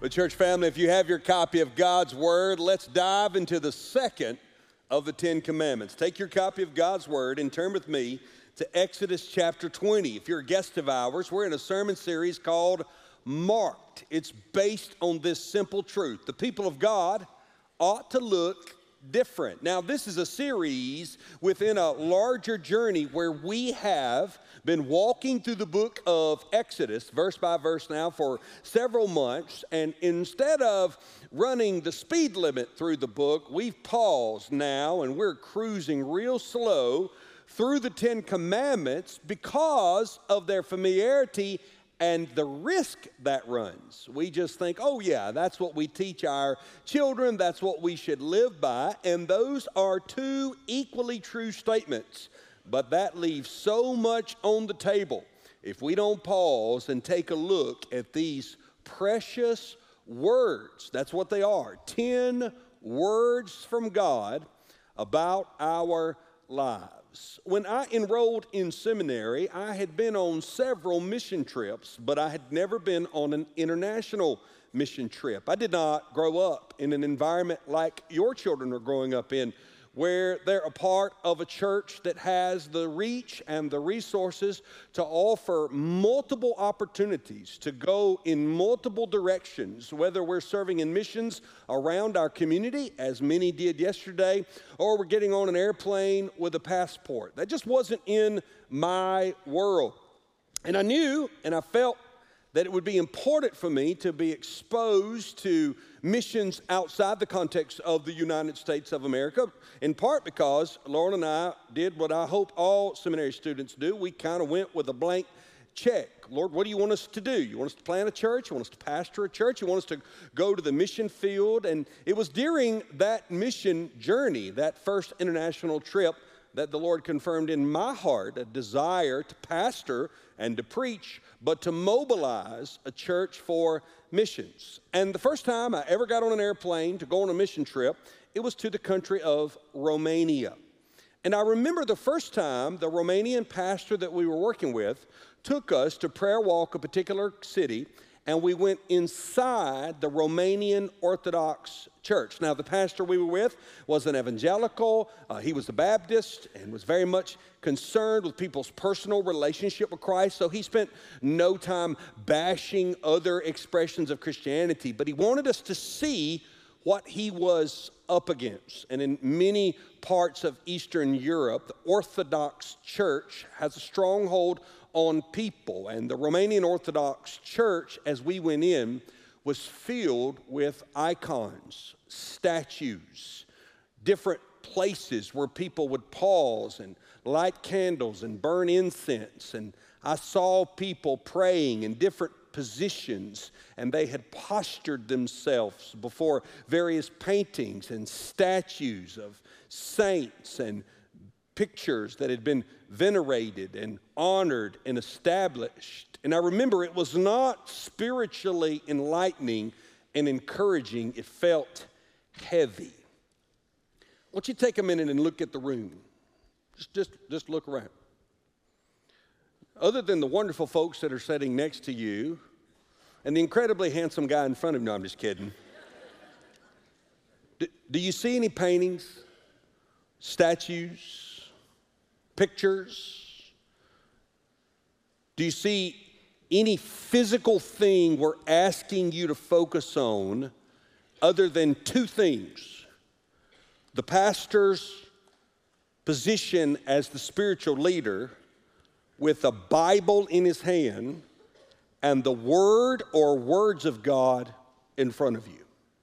But church family, if you have your copy of God's Word, let's dive into the second of the Ten Commandments. Take your copy of God's Word and turn with me to Exodus chapter 20. If you're a guest of ours, we're in a sermon series called Marked. It's based on this simple truth. The people of God ought to look different. Now, this is a series within a larger journey where we have been walking through the book of Exodus, verse by verse now, for several months. And instead of running the speed limit through the book, we've paused now and we're cruising real slow through the Ten Commandments because of their familiarity and the risk that runs. We just think, oh yeah, that's what we teach our children, that's what we should live by, and those are two equally true statements. But that leaves so much on the table if we don't pause and take a look at these precious words. That's what they are, 10 words from God about our lives. When I enrolled in seminary, I had been on several mission trips, but I had never been on an international mission trip. I did not grow up in an environment like your children are growing up in, where they're a part of a church that has the reach and the resources to offer multiple opportunities to go in multiple directions, whether we're serving in missions around our community, as many did yesterday, or we're getting on an airplane with a passport. That just wasn't in my world. And I knew and I felt that it would be important for me to be exposed to missions outside the context of the United States of America, in part because Lauren and I did what I hope all seminary students do. We kind of went with a blank check. Lord, what do you want us to do? You want us to plant a church? You want us to pastor a church? You want us to go to the mission field? And it was during that mission journey, that first international trip, that the Lord confirmed in my heart a desire to pastor and to preach, but to mobilize a church for missions. And the first time I ever got on an airplane to go on a mission trip, it was to the country of Romania. And I remember the first time the Romanian pastor that we were working with took us to prayer walk a particular city, and we went inside the Romanian Orthodox Church. Now, the pastor we were with was an evangelical. He was a Baptist and was very much concerned with people's personal relationship with Christ. So he spent no time bashing other expressions of Christianity, but he wanted us to see what he was up against. And in many parts of Eastern Europe, the Orthodox Church has a stronghold on people. And the Romanian Orthodox Church, as we went in, was filled with icons, statues, different places where people would pause and light candles and burn incense. And I saw people praying in different positions, and they had postured themselves before various paintings and statues of saints and pictures that had been venerated and honored and established. And I remember it was not spiritually enlightening and encouraging. It felt heavy. I want you to take a minute and look at the room. Just look around. Other than the wonderful folks that are sitting next to you and the incredibly handsome guy in front of you, no, I'm just kidding. Do you see any paintings, statues, pictures? Do you see any physical thing we're asking you to focus on other than two things? The pastor's position as the spiritual leader with a Bible in his hand and the Word or words of God in front of you.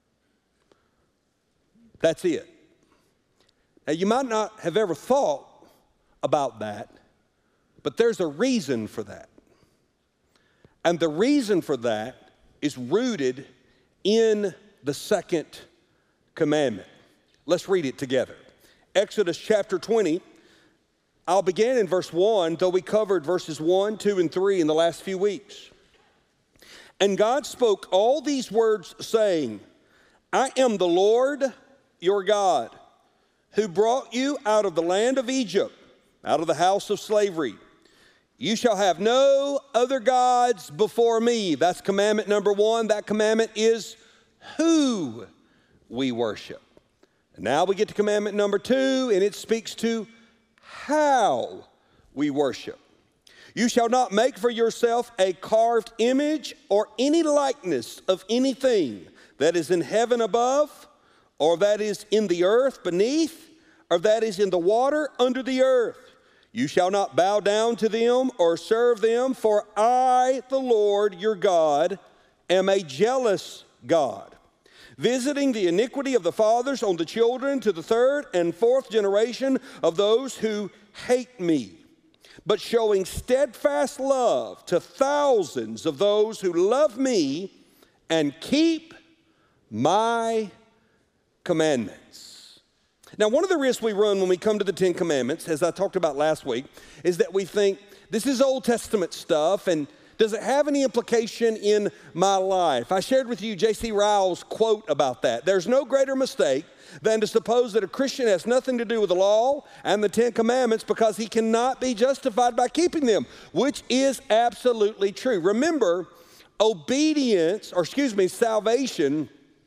That's it. Now, you might not have ever thought about that, but there's a reason for that. And the reason for that is rooted in the second commandment. Let's read it together. Exodus chapter 20. I'll begin in verse 1, though we covered verses 1, 2, and 3 in the last few weeks. And God spoke all these words, saying, I am the Lord your God, who brought you out of the land of Egypt, out of the house of slavery. You shall have no other gods before me. That's commandment number 1. That commandment is who we worship. And now we get to commandment number 2, and it speaks to how we worship. You shall not make for yourself a carved image or any likeness of anything that is in heaven above, or that is in the earth beneath, or that is in the water under the earth. You shall not bow down to them or serve them, for I, the Lord your God, am a jealous God, visiting the iniquity of the fathers on the children to the 3rd and 4th generation of those who hate me, but showing steadfast love to thousands of those who love me and keep my commandments. Now, one of the risks we run when we come to the 10 Commandments, as I talked about last week, is that we think this is Old Testament stuff, and does it have any implication in my life? I shared with you J.C. Ryle's quote about that. There's no greater mistake than to suppose that a Christian has nothing to do with the law and the 10 Commandments because he cannot be justified by keeping them, which is absolutely true. Remember, salvation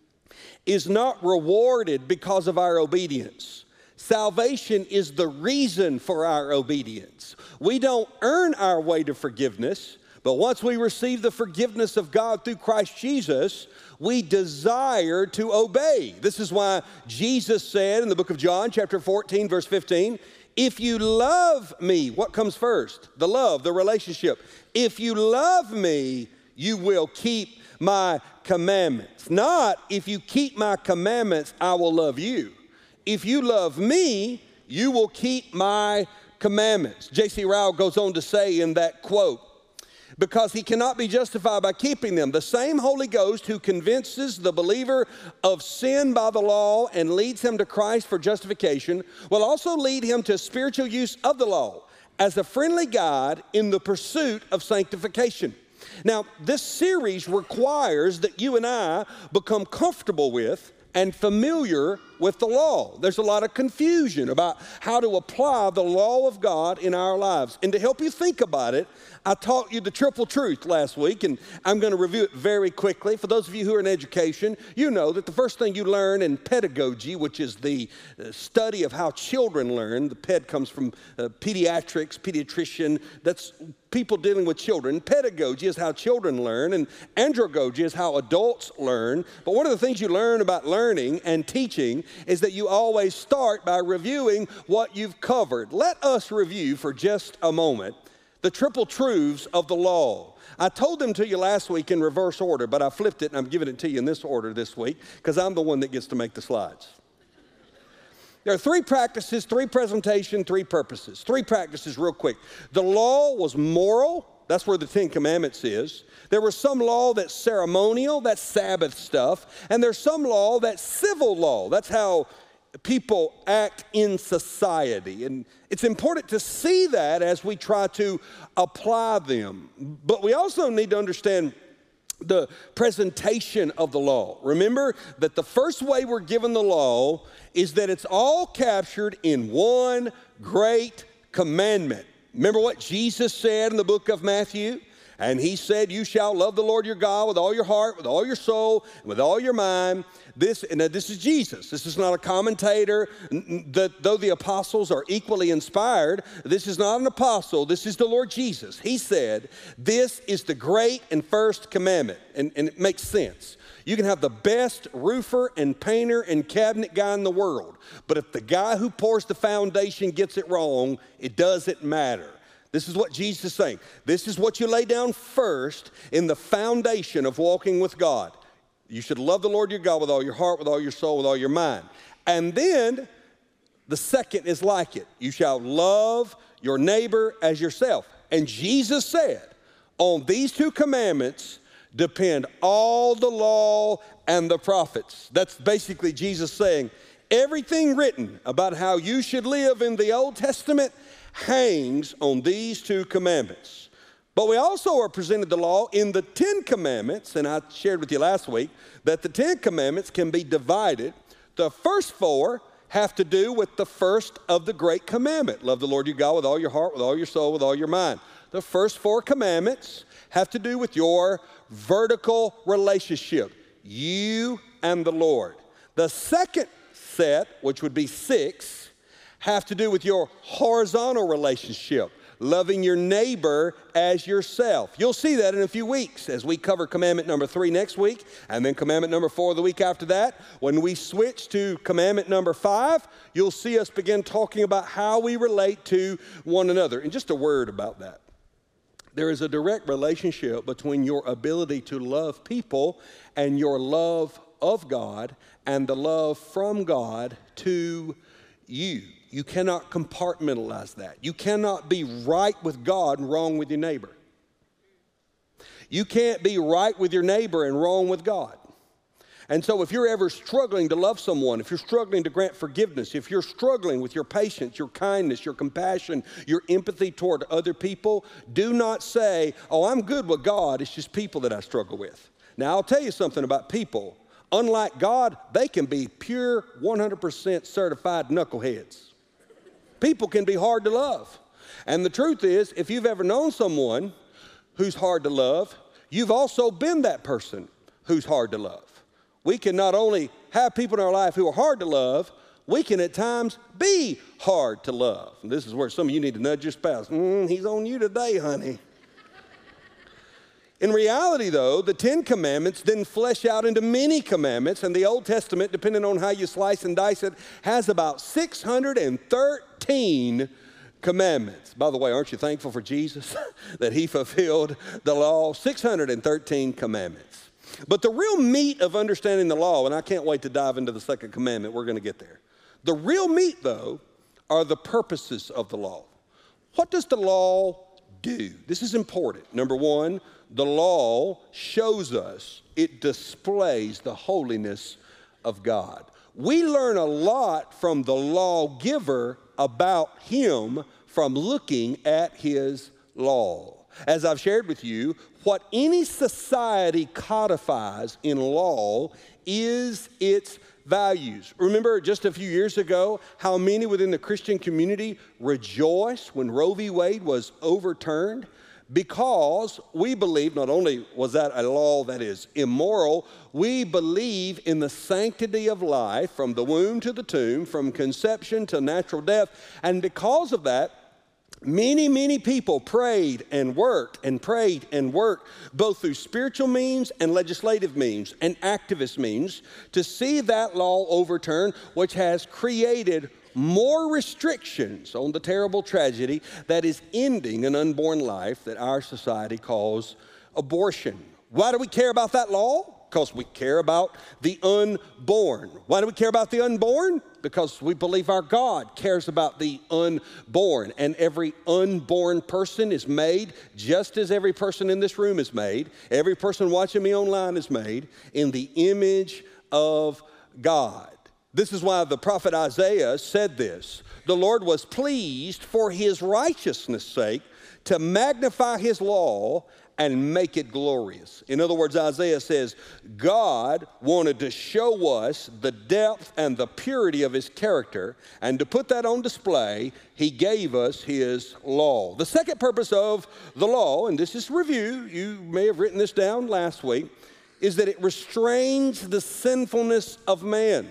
is not rewarded because of our obedience. Salvation is the reason for our obedience. We don't earn our way to forgiveness, but once we receive the forgiveness of God through Christ Jesus, we desire to obey. This is why Jesus said in the book of John, chapter 14, verse 15, if you love me, what comes first? The love, the relationship. If you love me, you will keep my commandments. Not if you keep my commandments, I will love you. If you love me, you will keep my commandments. J.C. Ryle goes on to say in that quote, because he cannot be justified by keeping them. The same Holy Ghost who convinces the believer of sin by the law and leads him to Christ for justification will also lead him to spiritual use of the law as a friendly guide in the pursuit of sanctification. Now, this series requires that you and I become comfortable with and familiar with the law. There's a lot of confusion about how to apply the law of God in our lives. And to help you think about it, I taught you the triple truth last week, and I'm going to review it very quickly. For those of you who are in education, you know that the first thing you learn in pedagogy, which is the study of how children learn, the ped comes from pediatrics, pediatrician, that's people dealing with children. Pedagogy is how children learn, and andragogy is how adults learn. But one of the things you learn about learning and teaching is that you always start by reviewing what you've covered. Let us review for just a moment the triple truths of the law. I told them to you last week in reverse order, but I flipped it and I'm giving it to you in this order this week because I'm the one that gets to make the slides. There are 3 practices, 3 presentation, 3 purposes. 3 practices real quick. The law was moral. That's where the 10 Commandments is. There was some law that's ceremonial, that's Sabbath stuff. And there's some law that's civil law. That's how people act in society. And it's important to see that as we try to apply them. But we also need to understand the presentation of the law. Remember that the first way we're given the law is that it's all captured in one great commandment. Remember what Jesus said in the book of Matthew? And he said, you shall love the Lord your God with all your heart, with all your soul, and with all your mind. This is Jesus. This is not a commentator. Though the apostles are equally inspired, this is not an apostle. This is the Lord Jesus. He said, this is the great and first commandment. And it makes sense. You can have the best roofer and painter and cabinet guy in the world, but if the guy who pours the foundation gets it wrong, it doesn't matter. This is what Jesus is saying. This is what you lay down first in the foundation of walking with God. You should love the Lord your God with all your heart, with all your soul, with all your mind. And then the second is like it. You shall love your neighbor as yourself. And Jesus said, on these 2 commandments depend all the law and the prophets. That's basically Jesus saying, everything written about how you should live in the Old Testament hangs on these 2 commandments. But we also are presented the law in the 10 commandments, and I shared with you last week that the 10 commandments can be divided. The first 4 have to do with the first of the great commandment. Love the Lord your God with all your heart, with all your soul, with all your mind. The first 4 commandments have to do with your vertical relationship, you and the Lord. The second set, which would be 6, have to do with your horizontal relationship, loving your neighbor as yourself. You'll see that in a few weeks as we cover commandment number 3 next week, and then commandment number 4 the week after that. When we switch to commandment number 5, you'll see us begin talking about how we relate to one another. And just a word about that. There is a direct relationship between your ability to love people and your love of God and the love from God to you. You cannot compartmentalize that. You cannot be right with God and wrong with your neighbor. You can't be right with your neighbor and wrong with God. And so if you're ever struggling to love someone, if you're struggling to grant forgiveness, if you're struggling with your patience, your kindness, your compassion, your empathy toward other people, do not say, oh, I'm good with God, it's just people that I struggle with. Now, I'll tell you something about people. Unlike God, they can be pure 100% certified knuckleheads. People can be hard to love. And the truth is, if you've ever known someone who's hard to love, you've also been that person who's hard to love. We can not only have people in our life who are hard to love, we can at times be hard to love. And this is where some of you need to nudge your spouse. He's on you today, honey. In reality, though, the 10 commandments then flesh out into many commandments, and the Old Testament, depending on how you slice and dice it, has about 613 commandments. By the way, aren't you thankful for Jesus that he fulfilled the law? 613 commandments. But the real meat of understanding the law, and I can't wait to dive into the second commandment, we're going to get there. The real meat, though, are the purposes of the law. What does the law do? This is important. Number 1, the law shows us, it displays the holiness of God. We learn a lot from the lawgiver about him from looking at his law. As I've shared with you, what any society codifies in law is its values. Remember just a few years ago how many within the Christian community rejoiced when Roe v. Wade was overturned? Because we believe not only was that a law that is immoral, we believe in the sanctity of life from the womb to the tomb, from conception to natural death. And because of that, many people prayed and worked, both through spiritual means and legislative means and activist means, to see that law overturned, which has created more restrictions on the terrible tragedy that is ending an unborn life that our society calls abortion. Why do we care about that law? Because we care about the unborn. Why do we care about the unborn? Because we believe our God cares about the unborn. And every unborn person is made just as every person in this room is made. Every person watching me online is made in the image of God. This is why the prophet Isaiah said this. The Lord was pleased for his righteousness' sake to magnify his law and make it glorious. In other words, Isaiah says, God wanted to show us the depth and the purity of his character, and to put that on display, he gave us his law. The second purpose of the law, and this is review, you may have written this down last week, is that it restrains the sinfulness of man.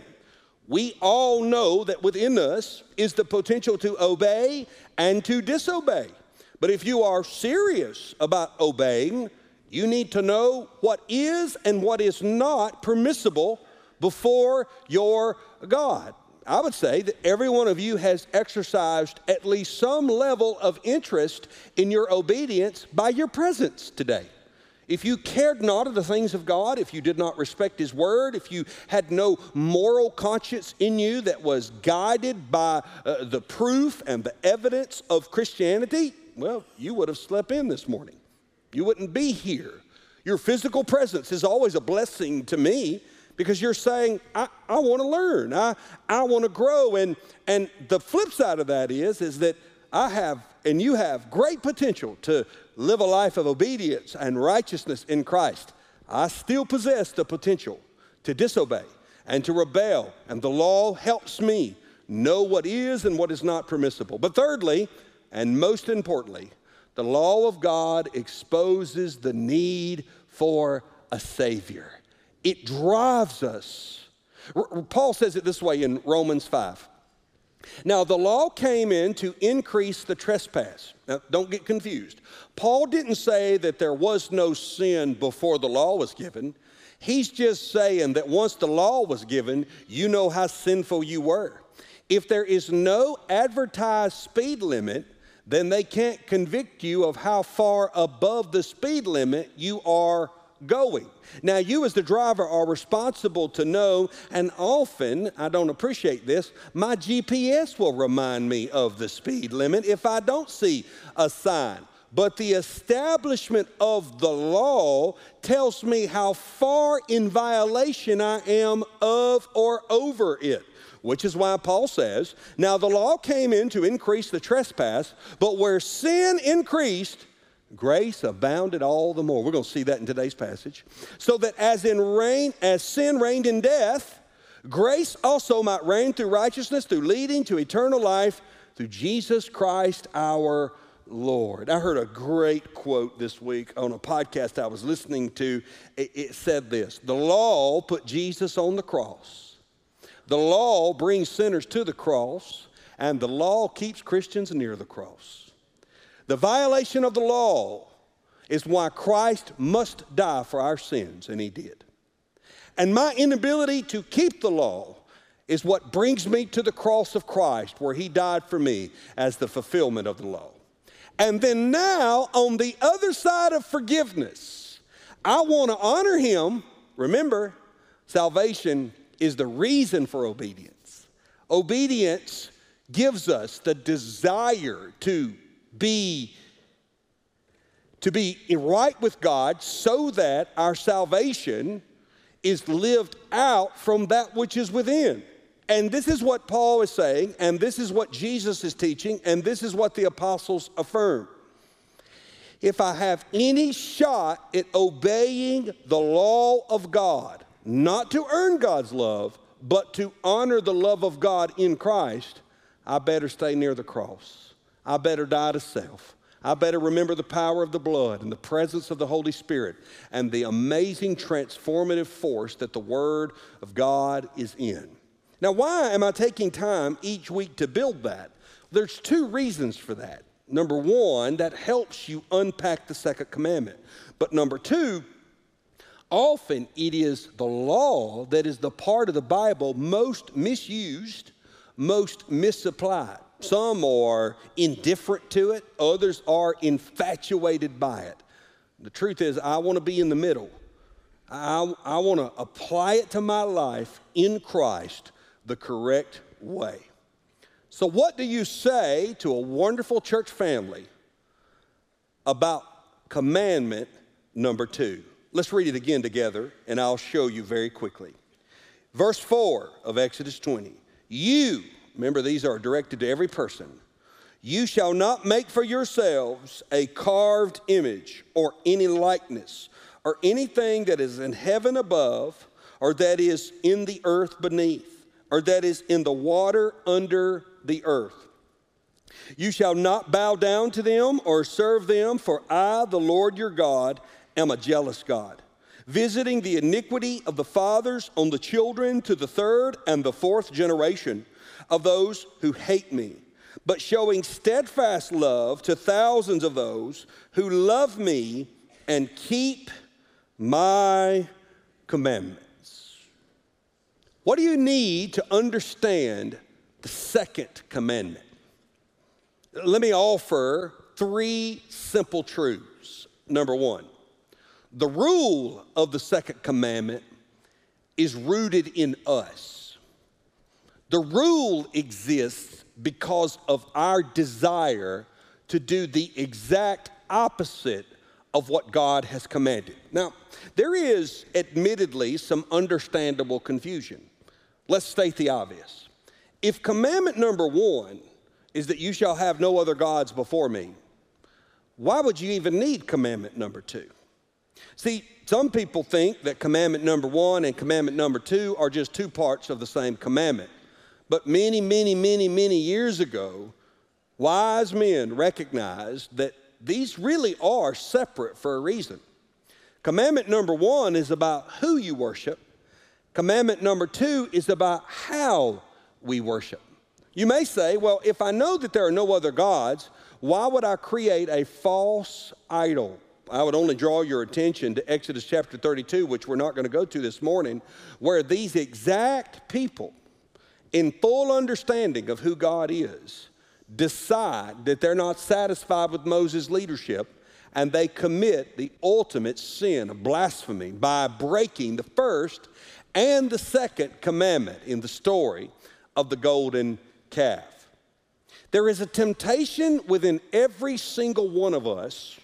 We all know that within us is the potential to obey and to disobey. But if you are serious about obeying, you need to know what is and what is not permissible before your God. I would say that every one of you has exercised at least some level of interest in your obedience by your presence today. If you cared not of the things of God, if you did not respect his word, if you had no moral conscience in you that was guided by the proof and the evidence of Christianity, well, you would have slept in this morning. You wouldn't be here. Your physical presence is always a blessing to me because you're saying, I want to learn. I want to grow. And the flip side of that is that I have and you have great potential to live a life of obedience and righteousness in Christ. I still possess the potential to disobey and to rebel, and the law helps me know what is and what is not permissible. But thirdly, and most importantly, the law of God exposes the need for a Savior. It drives us. Paul says it this way in Romans 5. Now, the law came in to increase the trespass. Now, don't get confused. Paul didn't say that there was no sin before the law was given. He's just saying that once the law was given, you know how sinful you were. If there is no advertised speed limit, then they can't convict you of how far above the speed limit you are going. Now, you as the driver are responsible to know, and often, I don't appreciate this, my GPS will remind me of the speed limit if I don't see a sign. But the establishment of the law tells me how far in violation I am of or over it. Which is why Paul says, now the law came in to increase the trespass, but where sin increased, grace abounded all the more. We're going to see that in today's passage. So that as sin reigned in death, grace also might reign through righteousness, through leading to eternal life, through Jesus Christ our Lord. I heard a great quote this week on a podcast I was listening to. It said this: the law put Jesus on the cross. The law brings sinners to the cross, and the law keeps Christians near the cross. The violation of the law is why Christ must die for our sins, and he did. And my inability to keep the law is what brings me to the cross of Christ, where he died for me as the fulfillment of the law. And then now, on the other side of forgiveness, I want to honor him. Remember, salvation is the reason for obedience. Obedience gives us the desire to be right with God so that our salvation is lived out from that which is within. And this is what Paul is saying, and this is what Jesus is teaching, and this is what the apostles affirm. If I have any shot at obeying the law of God, not to earn God's love, but to honor the love of God in Christ, I better stay near the cross. I better die to self. I better remember the power of the blood and the presence of the Holy Spirit and the amazing transformative force that the Word of God is in. Now, why am I taking time each week to build that? There's two reasons for that. Number one, that helps you unpack the second commandment. But number two, often it is the law that is the part of the Bible most misused, most misapplied. Some are indifferent to it. Others are infatuated by it. The truth is, I want to be in the middle. I want to apply it to my life in Christ the correct way. So what do you say to a wonderful church family about commandment number 2? Let's read it again together, and I'll show you very quickly. Verse 4 of Exodus 20. You, remember these are directed to every person, you shall not make for yourselves a carved image or any likeness or anything that is in heaven above or that is in the earth beneath or that is in the water under the earth. You shall not bow down to them or serve them, for I, the Lord your God, am a jealous God, visiting the iniquity of the fathers on the children to the third and the fourth generation of those who hate me, but showing steadfast love to thousands of those who love me and keep my commandments. What do you need to understand the second commandment? Let me offer 3 simple truths. Number 1, the rule of the second commandment is rooted in us. The rule exists because of our desire to do the exact opposite of what God has commanded. Now, there is admittedly some understandable confusion. Let's state the obvious. If commandment number 1 is that you shall have no other gods before me, why would you even need commandment number 2? See, some people think that commandment number 1 and commandment number 2 are just 2 parts of the same commandment. But many years ago, wise men recognized that these really are separate for a reason. Commandment number 1 is about who you worship. Commandment number 2 is about how we worship. You may say, well, if I know that there are no other gods, why would I create a false idol? I would only draw your attention to Exodus chapter 32, which we're not going to go to this morning, where these exact people, in full understanding of who God is, decide that they're not satisfied with Moses' leadership, and they commit the ultimate sin of blasphemy by breaking the first and the second commandment in the story of the golden calf. There is a temptation within every single one of us,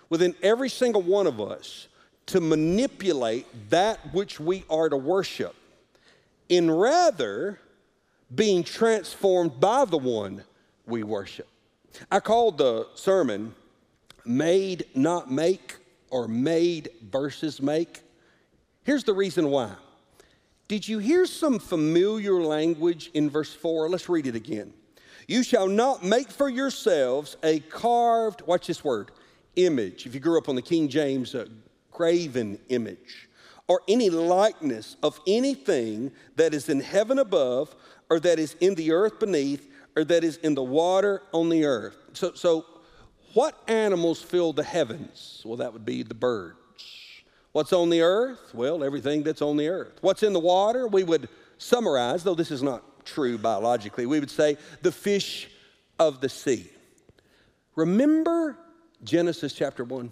to manipulate that which we are to worship, in rather being transformed by the one we worship. I called the sermon Made Not Make, or Made versus Make. Here's the reason why. Did you hear some familiar language in verse 4? Let's read it again. You shall not make for yourselves a carved, watch this word, image. If you grew up on the King James, graven image, or any likeness of anything that is in heaven above, or that is in the earth beneath, or that is in the water on the earth. So what animals fill the heavens? Well, that would be the birds. What's on the earth? Well, everything that's on the earth. What's in the water? We would summarize, though this is not true biologically, we would say the fish of the sea. Remember Genesis chapter 1?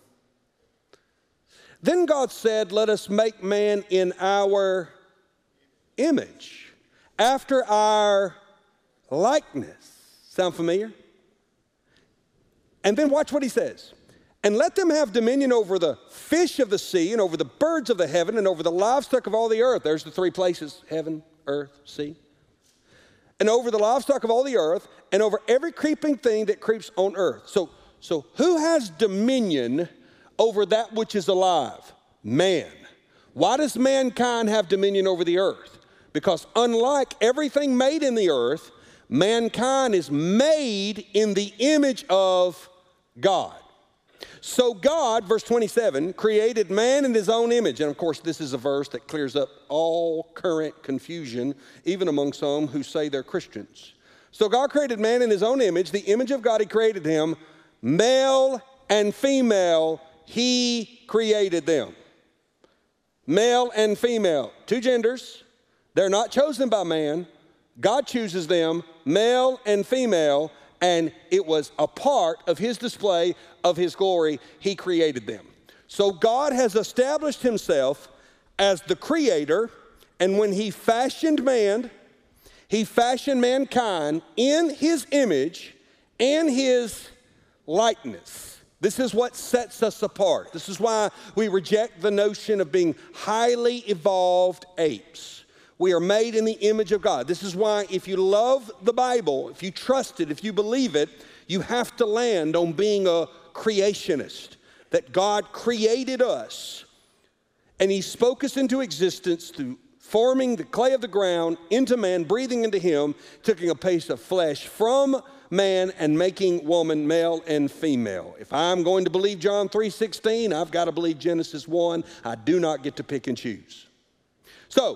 Then God said, let us make man in our image, after our likeness. Sound familiar? And then watch what he says. And let them have dominion over the fish of the sea, and over the birds of the heaven, and over the livestock of all the earth. There's the 3 places: heaven, earth, sea. And over the livestock of all the earth, and over every creeping thing that creeps on earth. So who has dominion over that which is alive? Man. Why does mankind have dominion over the earth? Because unlike everything made in the earth, mankind is made in the image of God. So God, verse 27, created man in his own image. And of course, this is a verse that clears up all current confusion, even among some who say they're Christians. So God created man in his own image. The image of God, he created him. Male and female, he created them. Male and female, 2 genders. They're not chosen by man. God chooses them, male and female, and it was a part of his display of his glory. He created them. So God has established himself as the creator, and when he fashioned man, he fashioned mankind in his image and his likeness. This is what sets us apart. This is why we reject the notion of being highly evolved apes. We are made in the image of God. This is why if you love the Bible, if you trust it, if you believe it, you have to land on being a creationist, that God created us and he spoke us into existence through forming the clay of the ground into man, breathing into him, taking a piece of flesh from man and making woman male and female. If I'm going to believe John 3:16, I've got to believe Genesis 1. I do not get to pick and choose. So,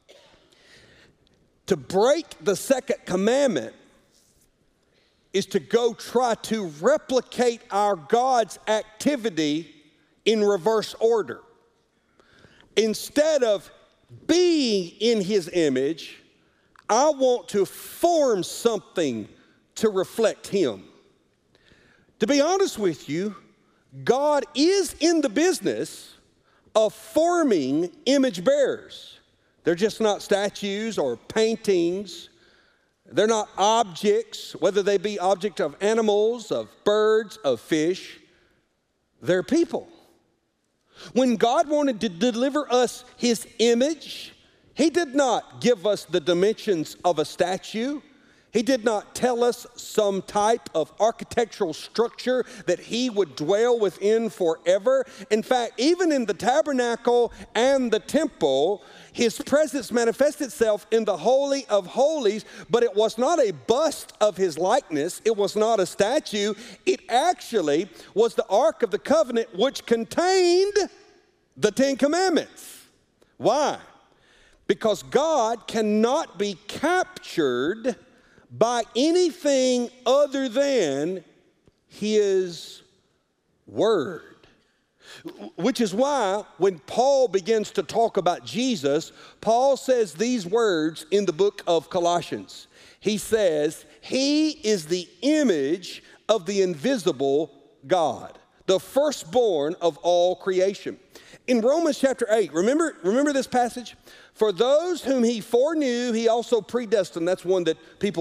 to break the second commandment is to go try to replicate our God's activity in reverse order. Instead of being in his image, I want to form something to reflect him. To be honest with you, God is in the business of forming image bearers. They're just not statues or paintings. They're not objects, whether they be object of animals, of birds, of fish. They're people. When God wanted to deliver us his image, he did not give us the dimensions of a statue. He did not tell us some type of architectural structure that he would dwell within forever. In fact, even in the tabernacle and the temple, his presence manifested itself in the Holy of Holies, but it was not a bust of his likeness. It was not a statue. It actually was the Ark of the Covenant, which contained the Ten Commandments. Why? Because God cannot be captured by anything other than his word. Which is why when Paul begins to talk about Jesus, Paul says these words in the book of Colossians. He says, he is the image of the invisible God, the firstborn of all creation. In Romans chapter 8, remember this passage? For those whom he foreknew, he also predestined. That's one that people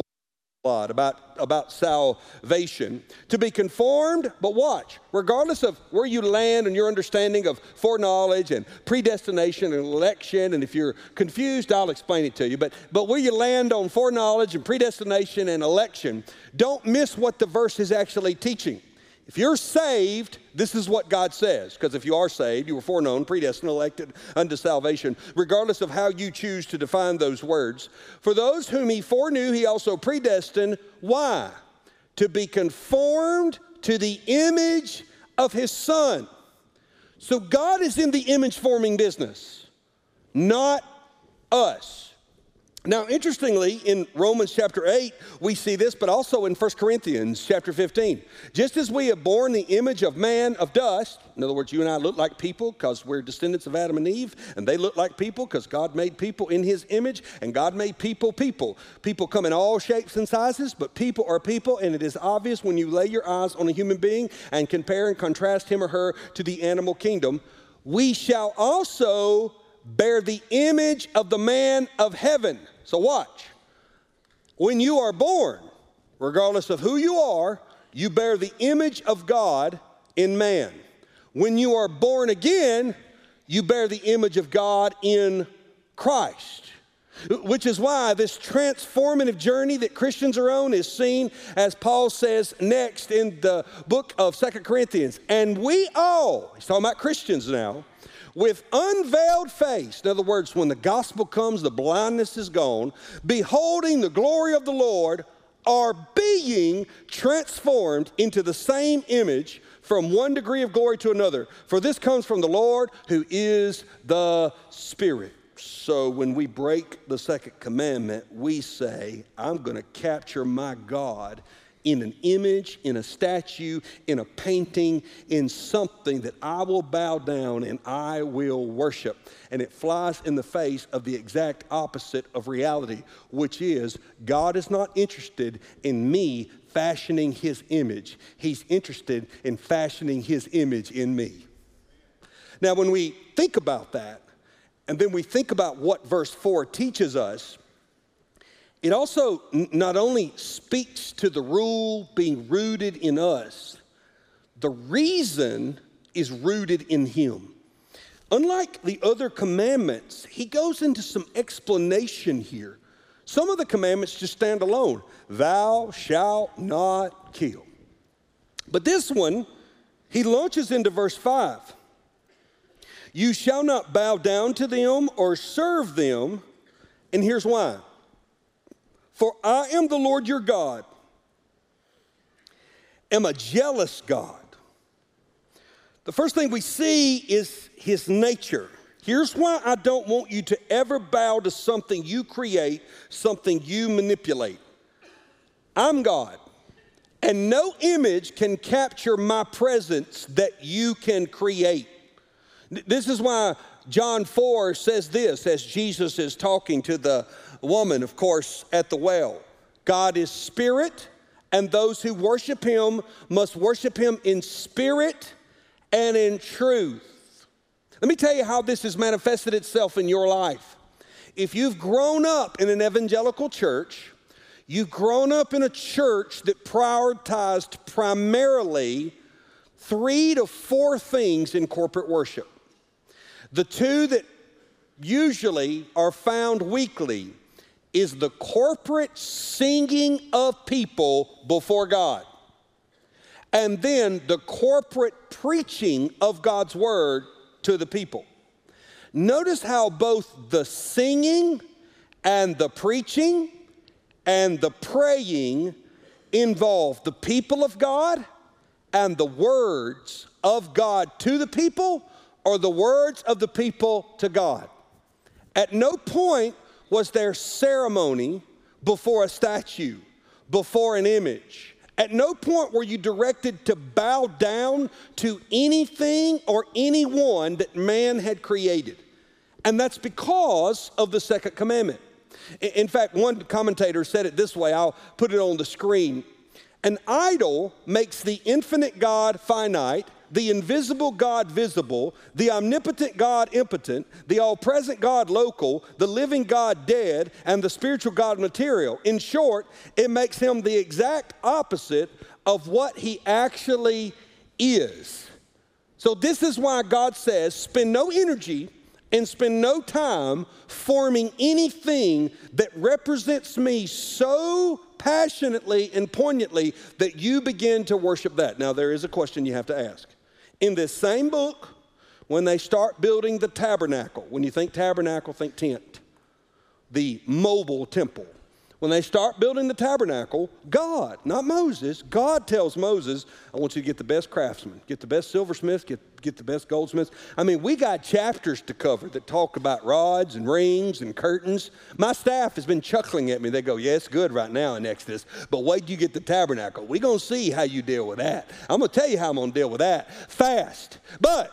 about salvation, to be conformed, but watch, regardless of where you land in your understanding of foreknowledge and predestination and election, and if you're confused, I'll explain it to you, but where you land on foreknowledge and predestination and election, don't miss what the verse is actually teaching. If you're saved, this is what God says, because if you are saved, you were foreknown, predestined, elected unto salvation, regardless of how you choose to define those words. For those whom he foreknew, he also predestined. Why? To be conformed to the image of his Son. So God is in the image-forming business, not us. Now, interestingly, in Romans chapter 8, we see this, but also in 1 Corinthians chapter 15. Just as we have borne the image of man of dust, in other words, you and I look like people because we're descendants of Adam and Eve, and they look like people because God made people in his image, and God made people people. People come in all shapes and sizes, but people are people, and it is obvious when you lay your eyes on a human being and compare and contrast him or her to the animal kingdom. We shall also bear the image of the man of heaven. So watch. When you are born, regardless of who you are, you bear the image of God in man. When you are born again, you bear the image of God in Christ. Which is why this transformative journey that Christians are on is seen, as Paul says next in the book of 2 Corinthians. And we all, he's talking about Christians now, with unveiled face, in other words, when the gospel comes, the blindness is gone, beholding the glory of the Lord, are being transformed into the same image from one degree of glory to another. For this comes from the Lord, who is the Spirit. So when we break the second commandment, we say, I'm going to capture my God in an image, in a statue, in a painting, in something that I will bow down and I will worship. And it flies in the face of the exact opposite of reality, which is God is not interested in me fashioning his image. He's interested in fashioning his image in me. Now, when we think about that, and then we think about what verse 4 teaches us, it also not only speaks to the rule being rooted in us, the reason is rooted in him. Unlike the other commandments, he goes into some explanation here. Some of the commandments just stand alone. Thou shalt not kill. But this one, he launches into verse 5. You shall not bow down to them or serve them. And here's why. For I am the Lord your God, am a jealous God. The first thing we see is his nature. Here's why I don't want you to ever bow to something you create, something you manipulate. I'm God, and no image can capture my presence that you can create. This is why John 4 says this, as Jesus is talking to the woman, of course, at the well. God is spirit, and those who worship him must worship him in spirit and in truth. Let me tell you how this has manifested itself in your life. If you've grown up in an evangelical church, you've grown up in a church that prioritized primarily 3 to 4 things in corporate worship. The 2 that usually are found weekly is the corporate singing of people before God, and then the corporate preaching of God's word to the people. Notice how both the singing and the preaching and the praying involve the people of God and the words of God to the people, or the words of the people to God. At no point was there ceremony before a statue, before an image. At no point were you directed to bow down to anything or anyone that man had created. And that's because of the second commandment. In fact, one commentator said it this way. I'll put it on the screen. An idol makes the infinite God finite, the invisible God visible, the omnipotent God impotent, the all-present God local, the living God dead, and the spiritual God material. In short, it makes him the exact opposite of what he actually is. So this is why God says, spend no energy and spend no time forming anything that represents me so passionately and poignantly that you begin to worship that. Now, there is a question you have to ask. In this same book, when they start building the tabernacle, when you think tabernacle, think tent, the mobile temple. When they start building the tabernacle, God, not Moses, God tells Moses, I want you to get the best craftsmen, get the best silversmiths, get the best goldsmiths. I mean, we got chapters to cover that talk about rods and rings and curtains. My staff has been chuckling at me. They go, yeah, it's good right now in Exodus, but wait till you get the tabernacle. We're going to see how you deal with that. I'm going to tell you how I'm going to deal with that fast. But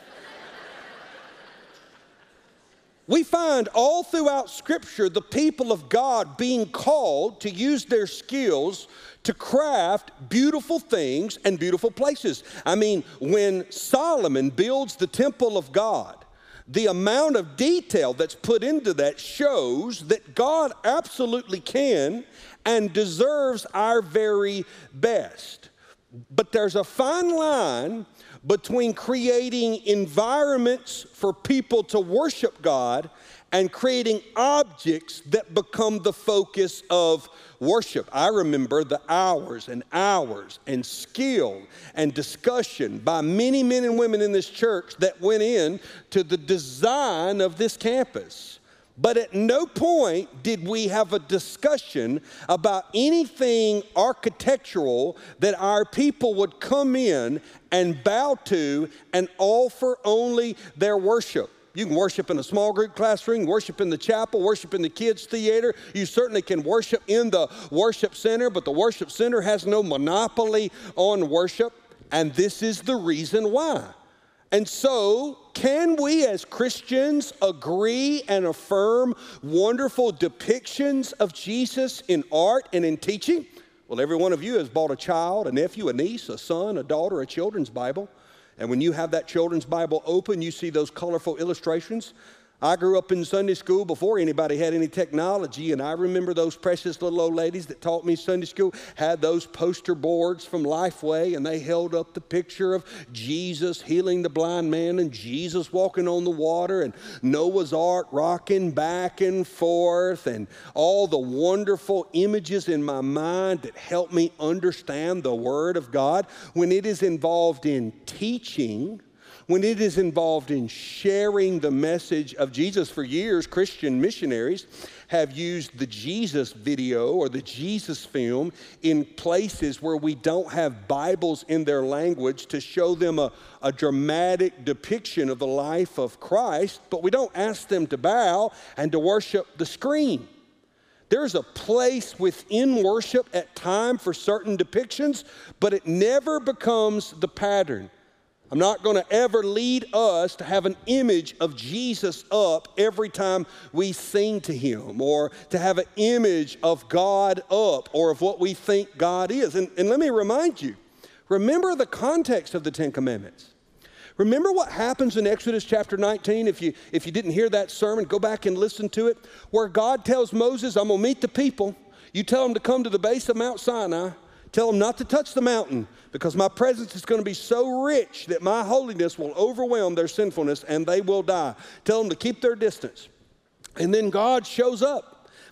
we find all throughout Scripture the people of God being called to use their skills to craft beautiful things and beautiful places. I mean, when Solomon builds the temple of God, the amount of detail that's put into that shows that God absolutely can and deserves our very best. But there's a fine line between creating environments for people to worship God and creating objects that become the focus of worship. I remember the hours and hours and skill and discussion by many men and women in this church that went in to the design of this campus. But at no point did we have a discussion about anything architectural that our people would come in and bow to and offer only their worship. You can worship in a small group classroom, worship in the chapel, worship in the kids' theater. You certainly can worship in the worship center, but the worship center has no monopoly on worship, and this is the reason why. And so, can we as Christians agree and affirm wonderful depictions of Jesus in art and in teaching? Well, every one of you has bought a child, a nephew, a niece, a son, a daughter, a children's Bible. And when you have that children's Bible open, you see those colorful illustrations. I grew up in Sunday school before anybody had any technology, and I remember those precious little old ladies that taught me Sunday school had those poster boards from Lifeway, and they held up the picture of Jesus healing the blind man and Jesus walking on the water and Noah's Ark rocking back and forth and all the wonderful images in my mind that help me understand the Word of God. When it is involved in teaching, when it is involved in sharing the message of Jesus, for years, Christian missionaries have used the Jesus video or the Jesus film in places where we don't have Bibles in their language to show them a dramatic depiction of the life of Christ, but we don't ask them to bow and to worship the screen. There's a place within worship at time for certain depictions, but it never becomes the pattern. I'm not going to ever lead us to have an image of Jesus up every time we sing to him, or to have an image of God up, or of what we think God is. And let me remind you, remember the context of the Ten Commandments. Remember what happens in Exodus chapter 19. If you didn't hear that sermon, go back and listen to it, where God tells Moses, I'm going to meet the people. You tell them to come to the base of Mount Sinai. Tell them not to touch the mountain, because my presence is going to be so rich that my holiness will overwhelm their sinfulness and they will die. Tell them to keep their distance. And then God shows up.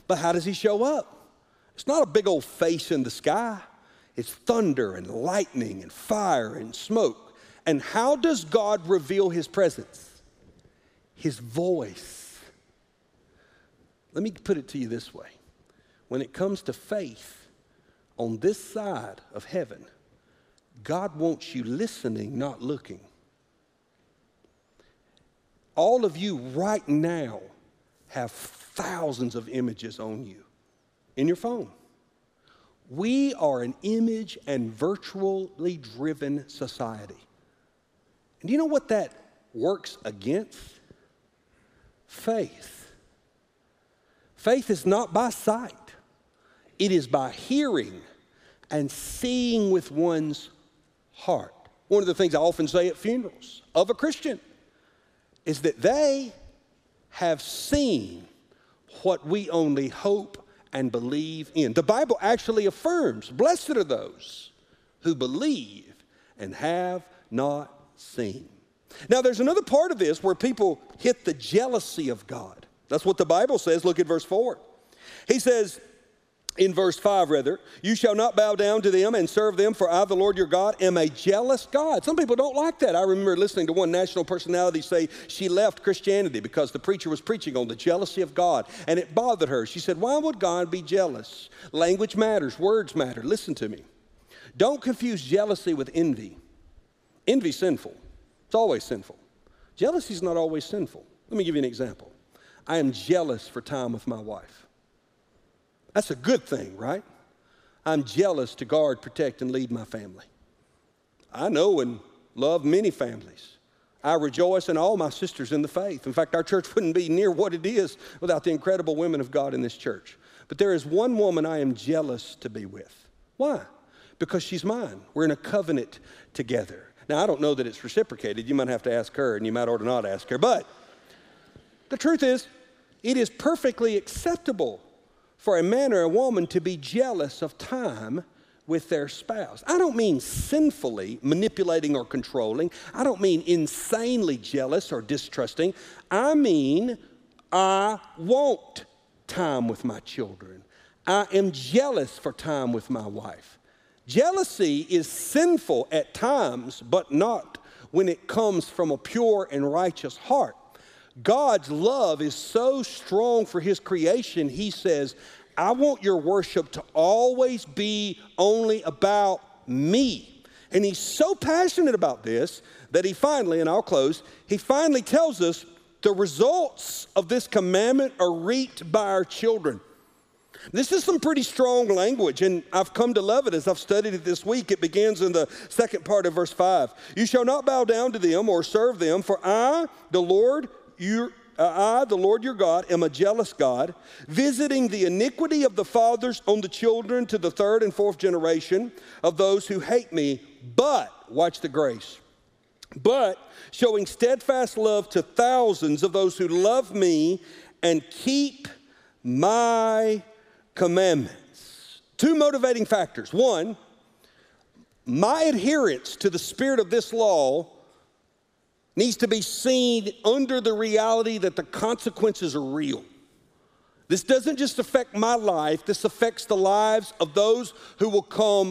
But how does he show up? It's not a big old face in the sky. It's thunder and lightning and fire and smoke. And how does God reveal his presence? His voice. Let me put it to you this way. When it comes to faith on this side of heaven, God wants you listening, not looking. All of you right now have thousands of images on you in your phone. We are an image and virtually driven society. And do you know what that works against? Faith. Faith is not by sight. It is by hearing and seeing with one's heart. One of the things I often say at funerals of a Christian is that they have seen what we only hope and believe in. The Bible actually affirms, blessed are those who believe and have not seen. Now there's another part of this where people hit the jealousy of God. That's what the Bible says. Look at verse 4. He says, in verse 5 rather, you shall not bow down to them and serve them, for I, the Lord your God, am a jealous God. Some people don't like that. I remember listening to one national personality say she left Christianity because the preacher was preaching on the jealousy of God, and it bothered her. She said, why would God be jealous? Language matters, words matter. Listen to me. Don't confuse jealousy with envy. Envy's sinful. It's always sinful. Jealousy's not always sinful. Let me give you an example. I am jealous for time with my wife. That's a good thing, right? I'm jealous to guard, protect, and lead my family. I know and love many families. I rejoice in all my sisters in the faith. In fact, our church wouldn't be near what it is without the incredible women of God in this church. But there is one woman I am jealous to be with. Why? Because she's mine. We're in a covenant together. Now, I don't know that it's reciprocated. You might have to ask her, and you might ought to not ask her. But the truth is, it is perfectly acceptable for a man or a woman to be jealous of time with their spouse. I don't mean sinfully manipulating or controlling. I don't mean insanely jealous or distrusting. I mean, I want time with my children. I am jealous for time with my wife. Jealousy is sinful at times, but not when it comes from a pure and righteous heart. God's love is so strong for his creation, he says, I want your worship to always be only about me. And he's so passionate about this that he finally, and I'll close, he finally tells us the results of this commandment are reaped by our children. This is some pretty strong language, and I've come to love it as I've studied it this week. It begins in the second part of verse 5. You shall not bow down to them or serve them, for I, the Lord your God, am a jealous God, visiting the iniquity of the fathers on the children to the third and fourth generation of those who hate me, but, watch the grace, but showing steadfast love to thousands of those who love me and keep my commandments. Two motivating factors. One, my adherence to the spirit of this law needs to be seen under the reality that the consequences are real. This doesn't just affect my life, this affects the lives of those who will come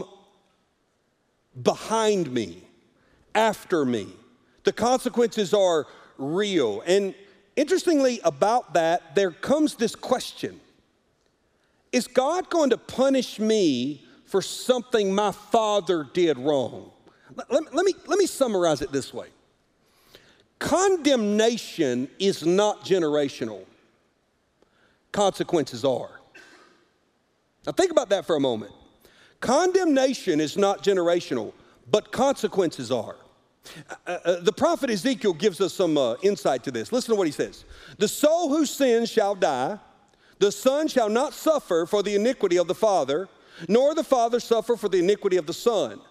behind me, after me. The consequences are real. And interestingly about that, there comes this question. Is God going to punish me for something my father did wrong? Let me summarize it this way. Condemnation is not generational. Consequences are. Now think about that for a moment. Condemnation is not generational, but consequences are. The prophet Ezekiel gives us some insight to this. Listen to what he says. The soul who sins shall die. The son shall not suffer for the iniquity of the father, nor the father suffer for the iniquity of the son.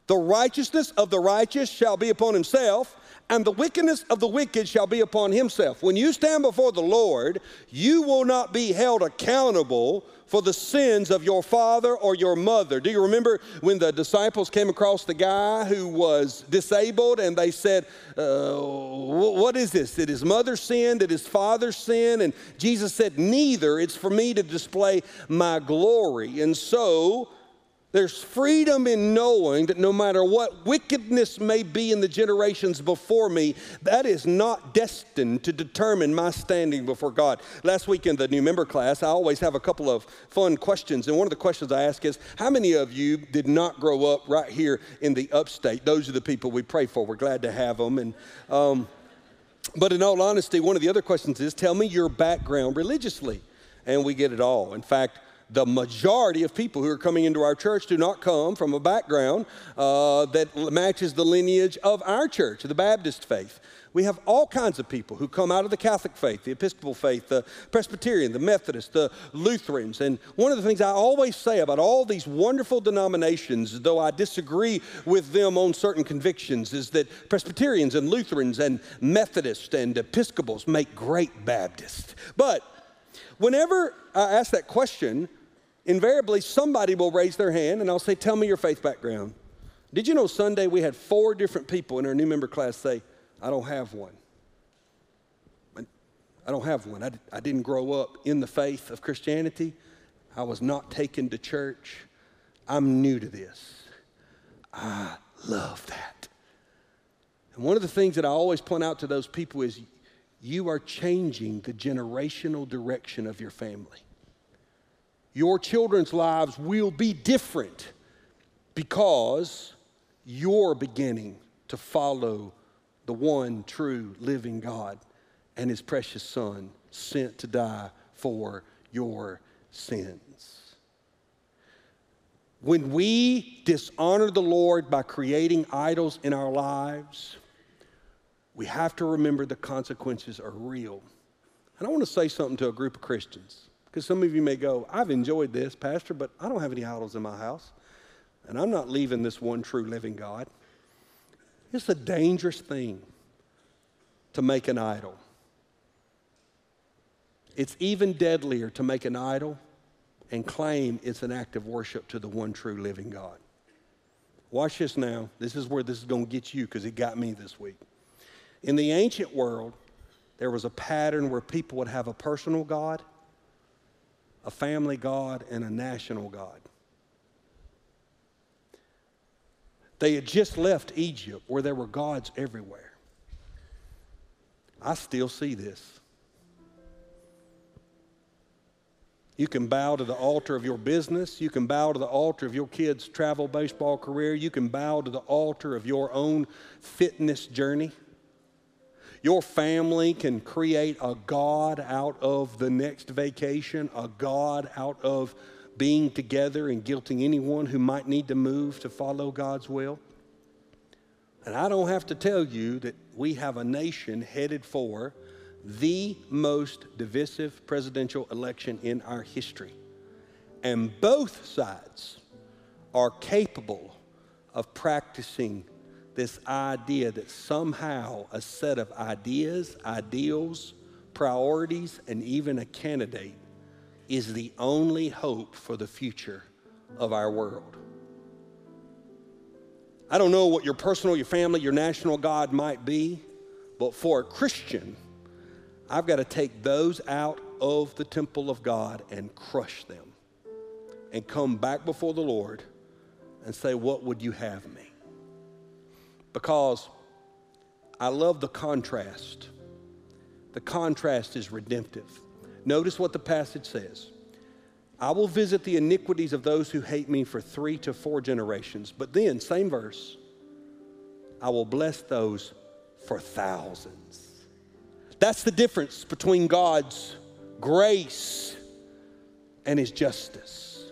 The righteousness of the righteous shall be upon himself, and the wickedness of the wicked shall be upon himself. When you stand before the Lord, you will not be held accountable for the sins of your father or your mother. Do you remember when the disciples came across the guy who was disabled and they said, what is this? Did his mother sin? Did his father sin? And Jesus said, neither. It's for me to display my glory. And so there's freedom in knowing that no matter what wickedness may be in the generations before me, that is not destined to determine my standing before God. Last week in the new member class, I always have a couple of fun questions. And one of the questions I ask is, how many of you did not grow up right here in the upstate? Those are the people we pray for. We're glad to have them. But in all honesty, one of the other questions is, tell me your background religiously. And we get it all. In fact, the majority of people who are coming into our church do not come from a background that matches the lineage of our church, the Baptist faith. We have all kinds of people who come out of the Catholic faith, the Episcopal faith, the Presbyterian, the Methodist, the Lutherans. And one of the things I always say about all these wonderful denominations, though I disagree with them on certain convictions, is that Presbyterians and Lutherans and Methodists and Episcopals make great Baptists. But whenever I ask that question, invariably somebody will raise their hand and I'll say, tell me your faith background. Did you know Sunday we had 4 different people in our new member class say, I don't have one. I don't have one. I didn't grow up in the faith of Christianity. I was not taken to church. I'm new to this. I love that. And one of the things that I always point out to those people is you are changing the generational direction of your family. Your children's lives will be different because you're beginning to follow the one true living God and his precious Son sent to die for your sins. When we dishonor the Lord by creating idols in our lives, we have to remember the consequences are real. And I want to say something to a group of Christians, because some of you may go, I've enjoyed this, Pastor, but I don't have any idols in my house, and I'm not leaving this one true living God. It's a dangerous thing to make an idol. It's even deadlier to make an idol and claim it's an act of worship to the one true living God. Watch this now. This is where this is going to get you, because it got me this week. In the ancient world, there was a pattern where people would have a personal God, a family God, and a national God. They had just left Egypt where there were gods everywhere. I still see this. You can bow to the altar of your business. You can bow to the altar of your kid's travel baseball career. You can bow to the altar of your own fitness journey. Your family can create a God out of the next vacation, a God out of being together and guilting anyone who might need to move to follow God's will. And I don't have to tell you that we have a nation headed for the most divisive presidential election in our history. And both sides are capable of practicing this idea that somehow a set of ideas, ideals, priorities, and even a candidate is the only hope for the future of our world. I don't know what your personal, your family, your national God might be, but for a Christian, I've got to take those out of the temple of God and crush them and come back before the Lord and say, what would you have me? Because I love the contrast. The contrast is redemptive. Notice what the passage says. I will visit the iniquities of those who hate me for 3 to 4 generations. But then, same verse, I will bless those for thousands. That's the difference between God's grace and his justice.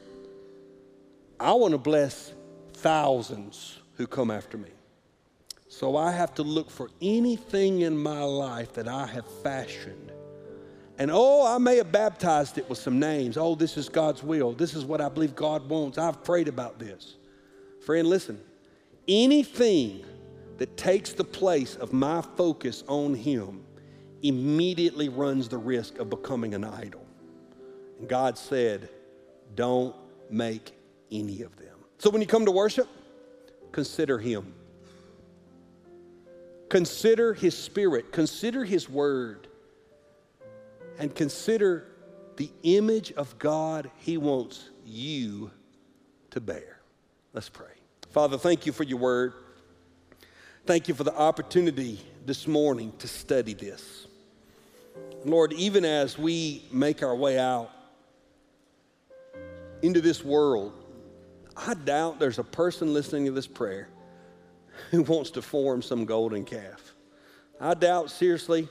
I want to bless thousands who come after me. So I have to look for anything in my life that I have fashioned. And I may have baptized it with some names. This is God's will. This is what I believe God wants. I've prayed about this. Friend, listen, Anything that takes the place of my focus on him immediately runs the risk of becoming an idol. And God said, don't make any of them. So when you come to worship, consider him. Consider his spirit. Consider his word. And consider the image of God he wants you to bear. Let's pray. Father, thank you for your word. Thank you for the opportunity this morning to study this. Lord, even as we make our way out into this world, I doubt there's a person listening to this prayer who wants to form some golden calf. I doubt seriously,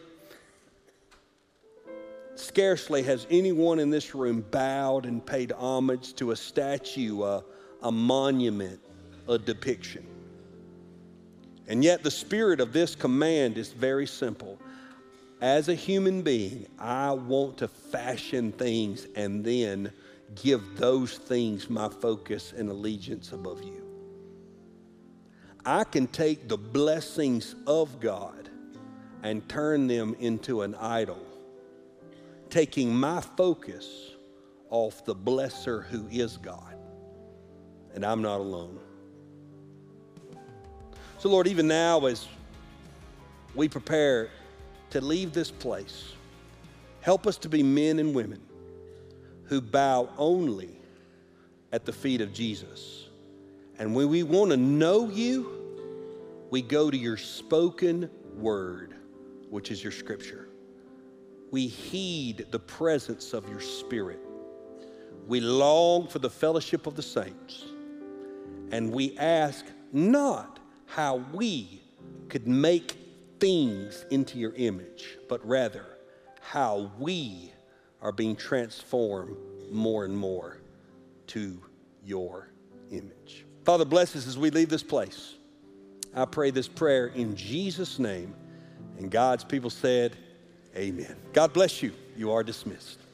scarcely has anyone in this room bowed and paid homage to a statue, a monument, a depiction. And yet the spirit of this command is very simple. As a human being, I want to fashion things and then give those things my focus and allegiance above you. I can take the blessings of God and turn them into an idol, taking my focus off the blesser who is God. And I'm not alone. So Lord, even now as we prepare to leave this place, help us to be men and women who bow only at the feet of Jesus. And when we want to know you, we go to your spoken word, which is your scripture. We heed the presence of your spirit. We long for the fellowship of the saints. And we ask not how we could make things into your image, but rather how we are being transformed more and more to your image. Father, bless us as we leave this place. I pray this prayer in Jesus' name. And God's people said, amen. God bless you. You are dismissed.